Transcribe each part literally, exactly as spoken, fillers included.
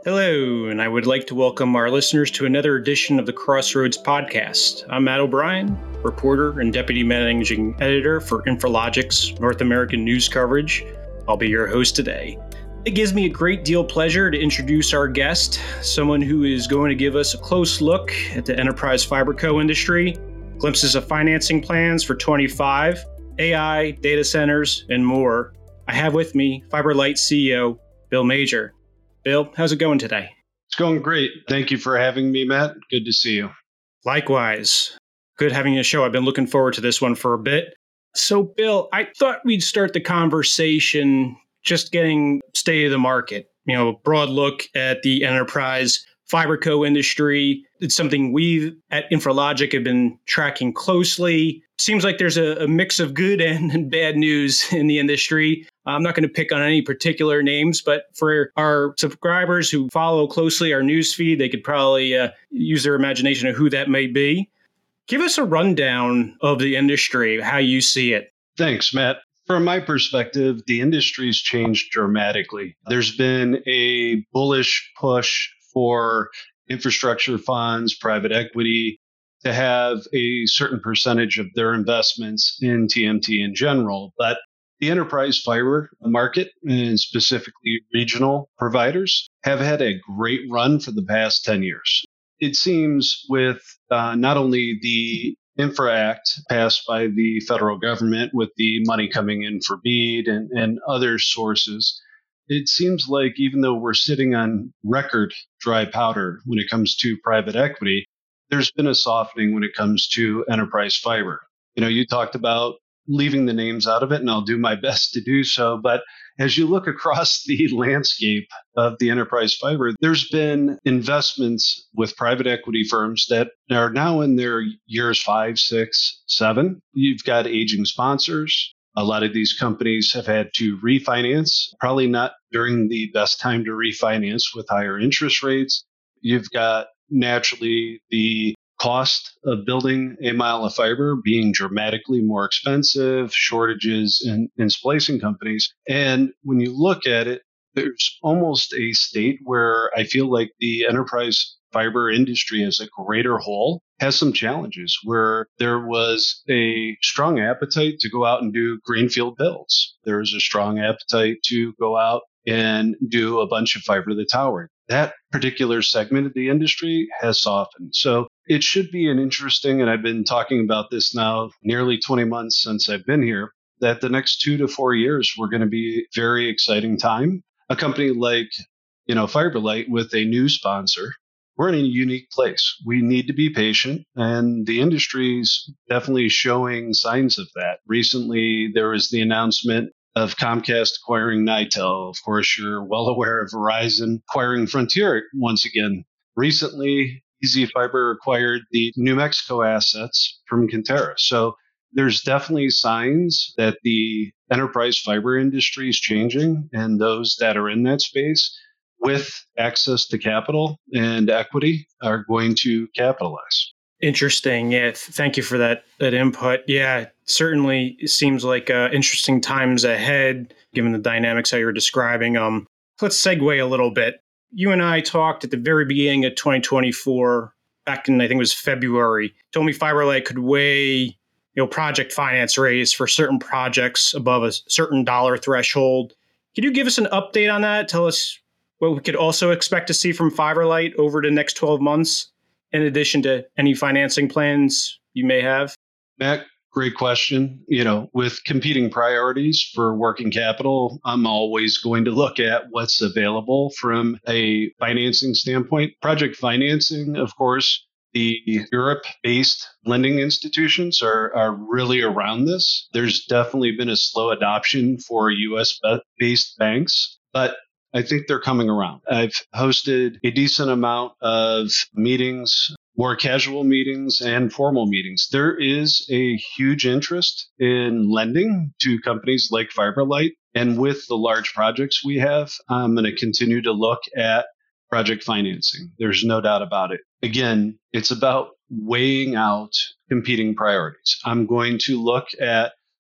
Hello, and I would like to welcome our listeners to another edition of the Crossroads Podcast. I'm Matt O'Brien, reporter and deputy managing editor for Infralogic's North American news coverage. I'll be your host today. It gives me a great deal of pleasure to introduce our guest, someone who is going to give us a close look at the enterprise fiber co industry, glimpses of financing plans for twenty-five, A I, data centers, and more. I have with me FiberLight C E O, Bill Major. Bill, how's it going today? It's going great. Thank you for having me, Matt. Good to see you. Likewise. Good having you on the show. I've been looking forward to this one for a bit. So, Bill, I thought we'd start the conversation just getting state of the market. You know, a broad look at the enterprise fiber co industry. It's something we at Infralogic have been tracking closely. Seems like there's a, a mix of good and, and bad news in the industry. I'm not going to pick on any particular names, but for our subscribers who follow closely our news feed, they could probably uh, use their imagination of who that may be. Give us a rundown of the industry, how you see it. Thanks, Matt. From my perspective, the industry's changed dramatically. There's been a bullish push for infrastructure funds, private equity, to have a certain percentage of their investments in T M T in general. But the enterprise fiber market, and specifically regional providers, have had a great run for the past ten years. It seems with uh, not only the Infra Act passed by the federal government with the money coming in for BEAD and, and other sources, it seems like even though we're sitting on record dry powder when it comes to private equity, there's been a softening when it comes to enterprise fiber. You know, you talked about leaving the names out of it, and I'll do my best to do so. But as you look across the landscape of the enterprise fiber, there's been investments with private equity firms that are now in their years five, six, seven. You've got aging sponsors. A lot of these companies have had to refinance, probably not during the best time to refinance with higher interest rates. You've got naturally the cost of building a mile of fiber being dramatically more expensive, shortages in, in splicing companies. And when you look at it, there's almost a state where I feel like the enterprise fiber industry as a greater whole has some challenges where there was a strong appetite to go out and do greenfield builds. There was a strong appetite to go out and do a bunch of fiber to the tower. That particular segment of the industry has softened. So it should be an interesting, and I've been talking about this now nearly twenty months since I've been here, that the next two to four years were going to be a very exciting time. A company like, you know, FiberLight with a new sponsor, we're in a unique place. We need to be patient, and the industry's definitely showing signs of that. Recently, there was the announcement of Comcast acquiring Nitel. Of course, you're well aware of Verizon acquiring Frontier once again. Recently, EasyFiber acquired the New Mexico assets from Conterra. So there's definitely signs that the enterprise fiber industry is changing, and those that are in that space with access to capital and equity are going to capitalize. Interesting. Yeah. Th- thank you for that, that input. Yeah, certainly it seems like uh, interesting times ahead, given the dynamics that you're describing. Um, let's segue a little bit. You and I talked at the very beginning of twenty twenty-four, back in, I think it was February, told me FiberLight could weigh, you know, project finance raise for certain projects above a certain dollar threshold. Could you give us an update on that? Tell us what we could also expect to see from FiberLight over the next twelve months, in addition to any financing plans you may have? Matt, great question. You know, with competing priorities for working capital, I'm always going to look at what's available from a financing standpoint. Project financing, of course, the Europe-based lending institutions are, are really around this. There's definitely been a slow adoption for U S-based banks, but I think they're coming around. I've hosted a decent amount of meetings, more casual meetings and formal meetings. There is a huge interest in lending to companies like FiberLight. And with the large projects we have, I'm going to continue to look at project financing. There's no doubt about it. Again, it's about weighing out competing priorities. I'm going to look at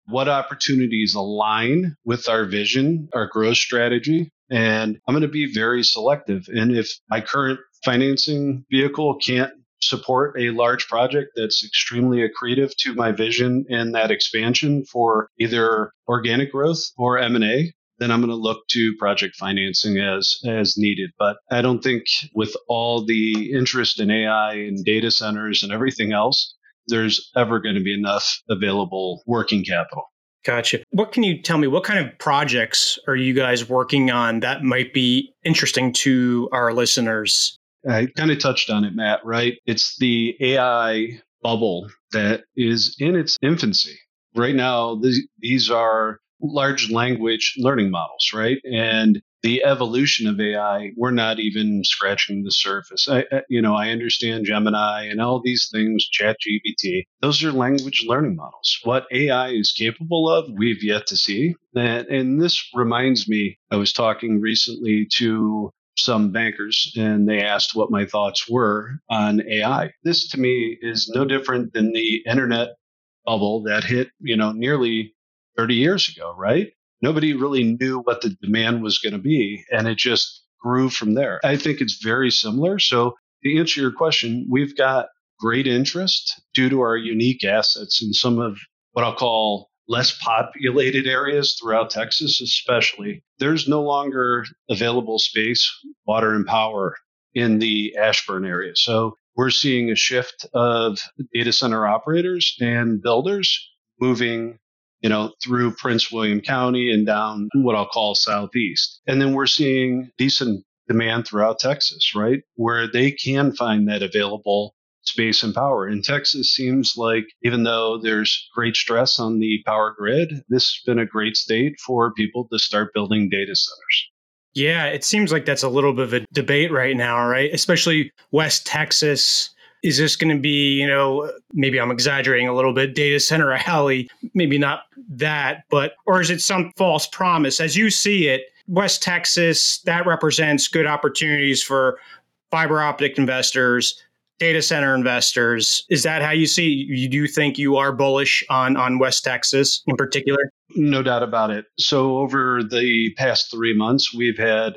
what opportunities align with our vision, our growth strategy. And I'm going to be very selective. And if my current financing vehicle can't support a large project that's extremely accretive to my vision and that expansion for either organic growth or M and A, then I'm going to look to project financing as as needed. But I don't think with all the interest in A I and data centers and everything else, there's ever going to be enough available working capital. Gotcha. What can you tell me? What kind of projects are you guys working on that might be interesting to our listeners? I kind of touched on it, Matt, right? It's the A I bubble that is in its infancy. Right now, th- these are large language learning models, right? And the evolution of A I, we're not even scratching the surface. I, I- you know, I understand Gemini and all these things, ChatGPT. Those are language learning models. What A I is capable of, we've yet to see. And, and this reminds me, I was talking recently to some bankers and they asked what my thoughts were on A I. This to me is no different than the internet bubble that hit, you know, nearly thirty years ago, right? Nobody really knew what the demand was going to be, and it just grew from there. I think it's very similar. So to answer your question, we've got great interest due to our unique assets in some of what I'll call less populated areas throughout Texas, especially. There's no longer available space, water, and power in the Ashburn area. So we're seeing a shift of data center operators and builders moving, you know, through Prince William County and down what I'll call Southeast. And then we're seeing decent demand throughout Texas, right? Where they can find that available space and power. And Texas seems like, even though there's great stress on the power grid, this has been a great state for people to start building data centers. Yeah, it seems like that's a little bit of a debate right now, right? Especially West Texas. Is this going to be, you know, maybe I'm exaggerating a little bit, data center alley, maybe not that, but, or is it some false promise? As you see it, West Texas, that represents good opportunities for fiber optic investors, data center investors. Is that how you see it? You do think you are bullish on, on West Texas in particular? No doubt about it. So over the past three months, we've had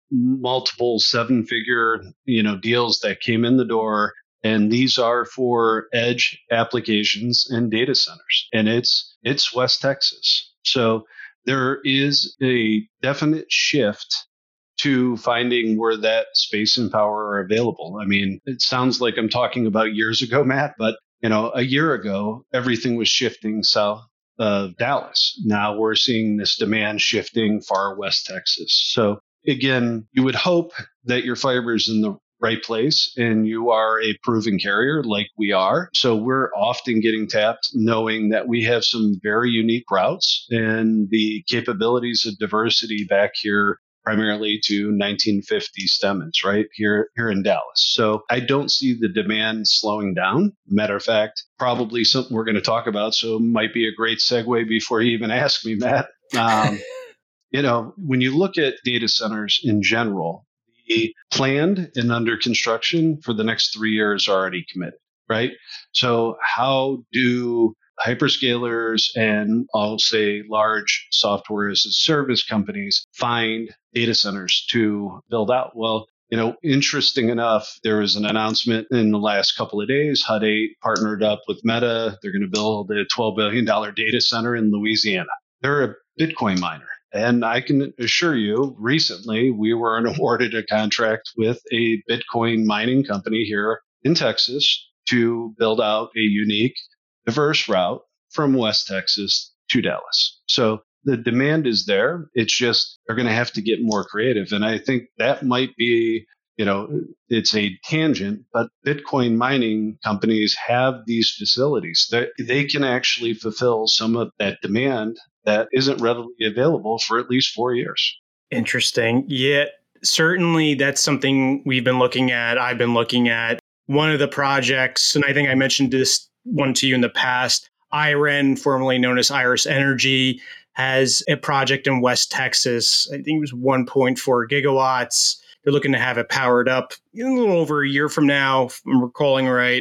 multiple seven-figure, you know, deals that came in the door, and these are for edge applications and data centers. And it's it's West Texas. So there is a definite shift to finding where that space and power are available. I mean, it sounds like I'm talking about years ago, Matt, but you know, a year ago, everything was shifting south of Dallas. Now we're seeing this demand shifting far west Texas. So again, you would hope that your fiber is in the right place and you are a proven carrier like we are. So we're often getting tapped knowing that we have some very unique routes and the capabilities of diversity back here primarily to nineteen fifty Stemmons, right here, here in Dallas. So I don't see the demand slowing down. Matter of fact, probably something we're going to talk about. So it might be a great segue before you even ask me, Matt. Um, you know, when you look at data centers in general, the planned and under construction for the next three years are already committed, right? So how do hyperscalers and I'll say large software as a service companies find data centers to build out? Well, you know, interesting enough, there was an announcement in the last couple of days. Hut eight partnered up with Meta. They're going to build a twelve billion dollars data center in Louisiana. They're a Bitcoin miner. And I can assure you, recently we were awarded a contract with a Bitcoin mining company here in Texas to build out a unique, diverse route from West Texas to Dallas. So the demand is there. It's just they're going to have to get more creative. And I think that might be, you know, it's a tangent, but Bitcoin mining companies have these facilities that they can actually fulfill some of that demand that isn't readily available for at least four years. Interesting. Yeah, certainly that's something we've been looking at. I've been looking at one of the projects, and I think I mentioned this one to you in the past. I R E N, formerly known as Iris Energy, has a project in West Texas. I think it was one point four gigawatts. They're looking to have it powered up a little over a year from now, if I'm recalling right.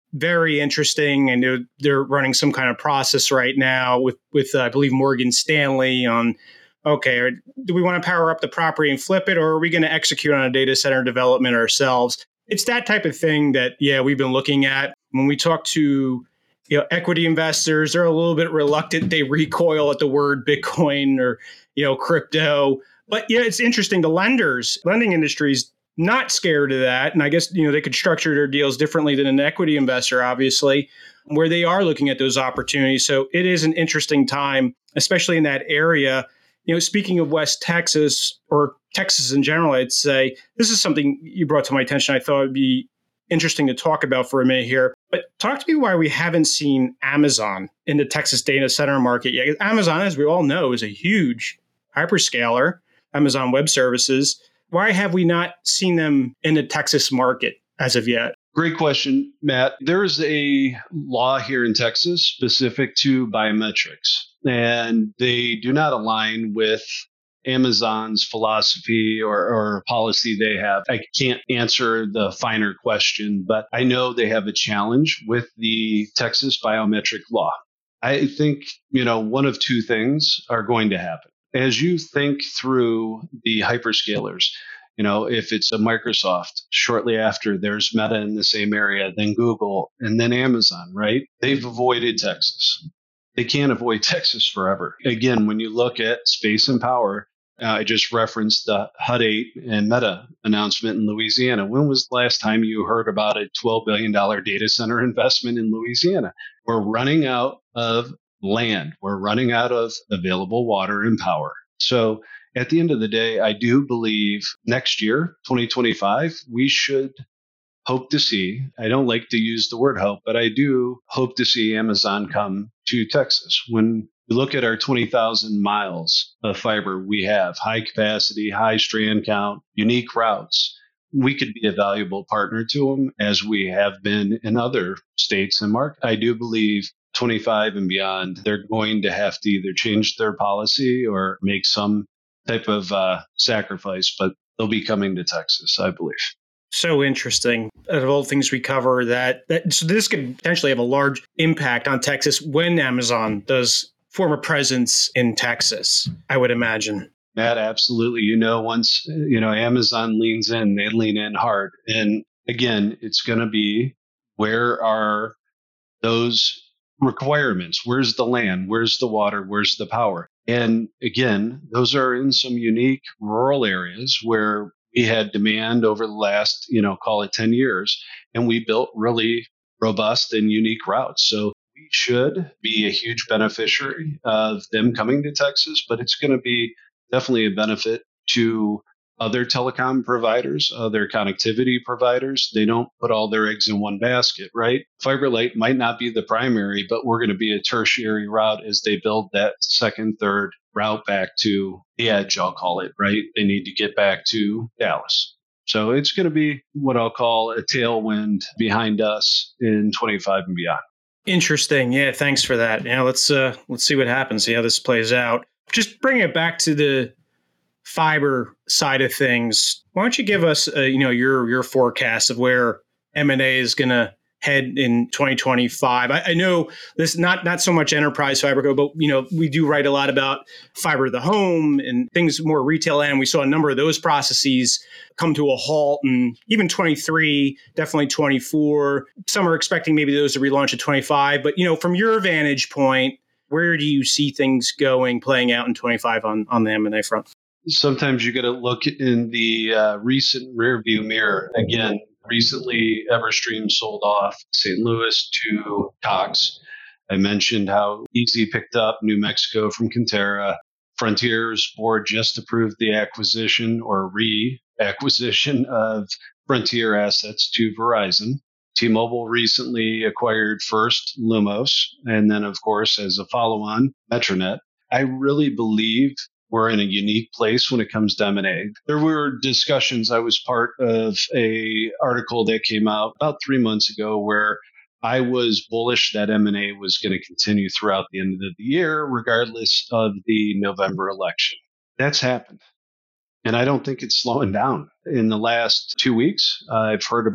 very interesting. And they're, they're running some kind of process right now with, with uh, I believe, Morgan Stanley on, okay, do we want to power up the property and flip it, or are we going to execute on a data center development ourselves? It's that type of thing that, yeah, we've been looking at. When we talk to you know, equity investors, they're a little bit reluctant. They recoil at the word Bitcoin or, you know, crypto. But yeah, it's interesting. The lenders, lending industries, not scared of that. And I guess, you know, they could structure their deals differently than an equity investor, obviously, where they are looking at those opportunities. So it is an interesting time, especially in that area. You know, speaking of West Texas or Texas in general, I'd say this is something you brought to my attention. I thought it'd be interesting to talk about for a minute here. But talk to me why we haven't seen Amazon in the Texas data center market yet. Amazon, as we all know, is a huge hyperscaler, Amazon Web Services. Why have we not seen them in the Texas market as of yet? Great question, Matt. There is a law here in Texas specific to biometrics, and they do not align with Amazon's philosophy or, or policy they have. I can't answer the finer question, but I know they have a challenge with the Texas biometric law. I think, you know, one of two things are going to happen. As you think through the hyperscalers, you know, if it's a Microsoft, shortly after there's Meta in the same area, then Google, and then Amazon, right? They've avoided Texas. They can't avoid Texas forever. Again, when you look at space and power, uh, I just referenced the Hut eight and Meta announcement in Louisiana. When was the last time you heard about a twelve billion dollars data center investment in Louisiana? We're running out of land. We're running out of available water and power. So at the end of the day, I do believe next year, twenty twenty-five, we should hope to see, I don't like to use the word hope, but I do hope to see Amazon come to Texas. When you look at our twenty thousand miles of fiber we have, high capacity, high strand count, unique routes, we could be a valuable partner to them as we have been in other states and markets. I do believe twenty-five and beyond, they're going to have to either change their policy or make some type of uh, sacrifice, but they'll be coming to Texas, I believe. So interesting. Out of all the things we cover, that, that so this could potentially have a large impact on Texas when Amazon does form a presence in Texas, I would imagine. Matt, absolutely. You know, once, you know, Amazon leans in, they lean in hard. And again, it's going to be, where are those requirements? Where's the land? Where's the water? Where's the power? And again, those are in some unique rural areas where we had demand over the last, you know, call it ten years, and we built really robust and unique routes. So we should be a huge beneficiary of them coming to Texas, but it's going to be definitely a benefit to other telecom providers, other connectivity providers. They don't put all their eggs in one basket, right? FiberLight might not be the primary, but we're going to be a tertiary route as they build that second, third route back to the edge, I'll call it, right? They need to get back to Dallas. So it's going to be what I'll call a tailwind behind us in twenty-five and beyond. Interesting. Yeah, thanks for that. Yeah, let's uh, let's see what happens, see how this plays out. Just bring it back to the fiber side of things. Why don't you give us, uh, you know, your your forecast of where M and A is going to head in twenty twenty-five? I, I know this not not so much enterprise fiber, but you know, we do write a lot about fiber to the home and things more retail end. We saw a number of those processes come to a halt, and even twenty-three, definitely twenty-four. Some are expecting maybe those to relaunch at twenty-five. But you know, from your vantage point, where do you see things going, playing out in twenty-five on on the M and A front? Sometimes you got to look in the uh, recent rearview mirror. Again, recently Everstream sold off Saint Louis to Cox. I mentioned how Easy picked up New Mexico from Conterra. Frontier's board just approved the acquisition or re-acquisition of Frontier assets to Verizon. T-Mobile recently acquired first Lumos, and then, of course, as a follow-on, Metronet. I really believe we're in a unique place when it comes to M and A. There were discussions. I was part of a article that came out about three months ago where I was bullish that M and A was going to continue throughout the end of the year, regardless of the November election. That's happened. And I don't think it's slowing down. In the last two weeks, I've heard about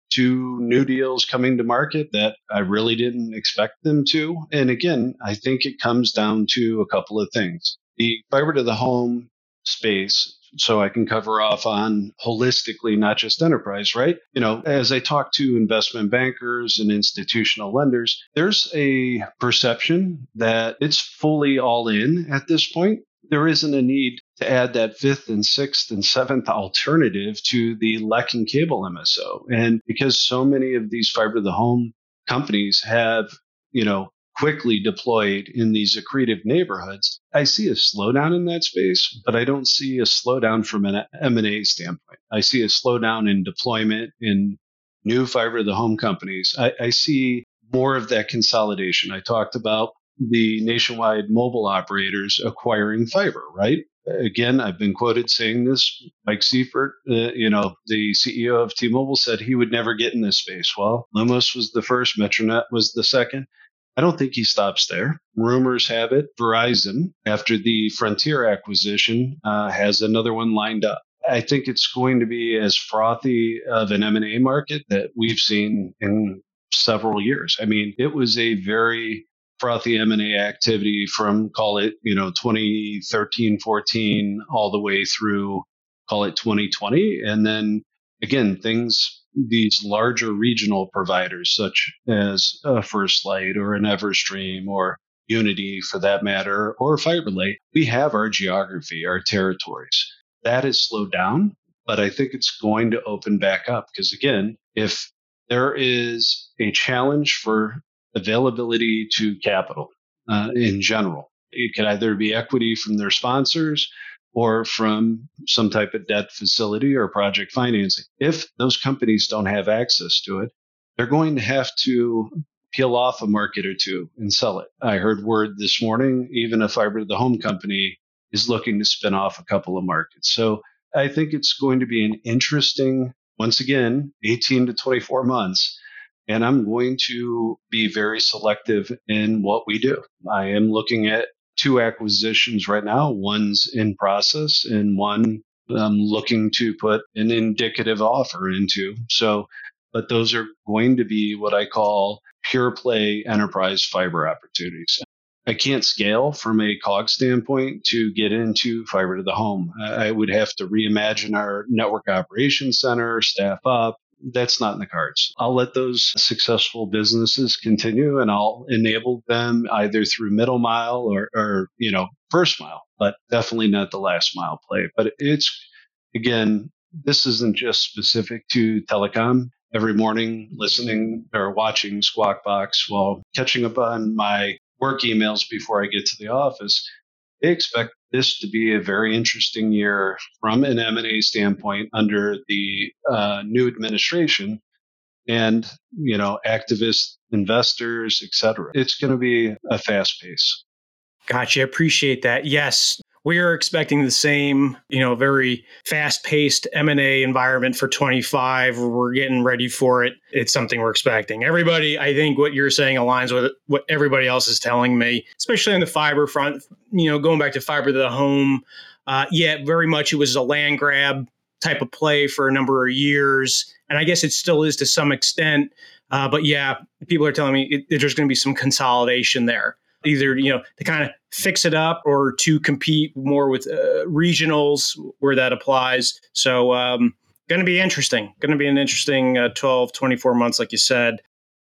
to new deals coming to market that I really didn't expect them to. And again, I think it comes down to a couple of things. The fiber to the home space, so I can cover off on holistically, not just enterprise, right? You know, as I talk to investment bankers and institutional lenders, there's a perception that it's fully all in at this point. There isn't a need to add that fifth and sixth and seventh alternative to the L E C and cable M S O. And because so many of these fiber to the home companies have, you know, quickly deployed in these accretive neighborhoods, I see a slowdown in that space, but I don't see a slowdown from an M and A standpoint. I see a slowdown in deployment in new fiber to the home companies. I, I see more of that consolidation. I talked about the nationwide mobile operators acquiring fiber, right? Again, I've been quoted saying this. Mike Seifert, uh, you know, the C E O of T-Mobile, said he would never get in this space. Well, Lumos was the first, Metronet was the second. I don't think he stops there. Rumors have it Verizon, after the Frontier acquisition, uh, has another one lined up. I think it's going to be as frothy of an M and A market that we've seen in several years. I mean, it was a very frothy M and A activity from, call it, you know, twenty thirteen, fourteen, all the way through, call it twenty twenty. And then again, things, these larger regional providers, such as a First Light or an Everstream or Unity for that matter, or FiberLight, we have our geography, our territories. That has slowed down, but I think it's going to open back up because again, if there is a challenge for availability to capital uh, in general, it could either be equity from their sponsors or from some type of debt facility or project financing. If those companies don't have access to it, they're going to have to peel off a market or two and sell it. I heard word this morning, even a fiber to the home company is looking to spin off a couple of markets. So I think it's going to be an interesting, once again, eighteen to twenty-four months. And I'm going to be very selective in what we do. I am looking at two acquisitions right now. One's in process and one I'm looking to put an indicative offer into. So, but those are going to be what I call pure play enterprise fiber opportunities. I can't scale from a C O G standpoint to get into fiber to the home. I would have to reimagine our network operations center, staff up. That's not in the cards. I'll let those successful businesses continue and I'll enable them either through middle mile or, or, you know, first mile, but definitely not the last mile play. But it's, again, this isn't just specific to telecom. Every morning listening or watching Squawk Box while catching up on my work emails before I get to the office, they expect this to be a very interesting year from an M and A standpoint under the uh, new administration and, you know, activists, investors, et cetera. It's going to be a fast pace. Gotcha. Appreciate that. Yes, we are expecting the same, you know, very fast-paced M and A environment for twenty-five. We're getting ready for it. It's something we're expecting. Everybody, I think what you're saying aligns with what everybody else is telling me, especially on the fiber front, you know, going back to fiber to the home. Uh, yeah, very much it was a land grab type of play for a number of years. And I guess it still is to some extent. Uh, but yeah, people are telling me it, there's going to be some consolidation there. Either, you know, to kind of fix it up or to compete more with uh, regionals where that applies. So um, going to be interesting. Going to be an interesting uh, twelve, twenty-four months, like you said.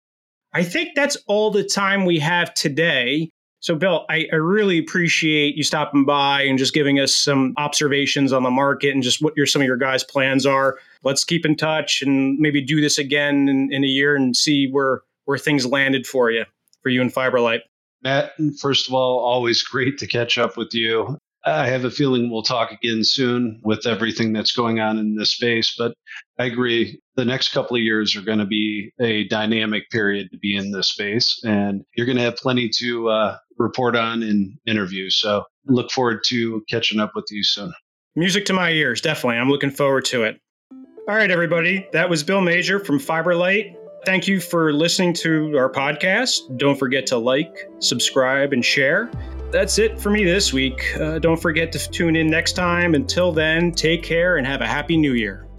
I think that's all the time we have today. So, Bill, I, I really appreciate you stopping by and just giving us some observations on the market and just what your some of your guys' plans are. Let's keep in touch and maybe do this again in, in a year and see where, where things landed for you, for you and FiberLight. Matt, first of all, always great to catch up with you. I have a feeling we'll talk again soon with everything that's going on in this space, but I agree. The next couple of years are going to be a dynamic period to be in this space, and you're going to have plenty to uh, report on and interview. So look forward to catching up with you soon. Music to my ears, definitely. I'm looking forward to it. All right, everybody. That was Bill Major from FiberLight. Thank you for listening to our podcast. Don't forget to like, subscribe, and share. That's it for me this week. Uh, don't forget to tune in next time. Until then, take care and have a happy new year.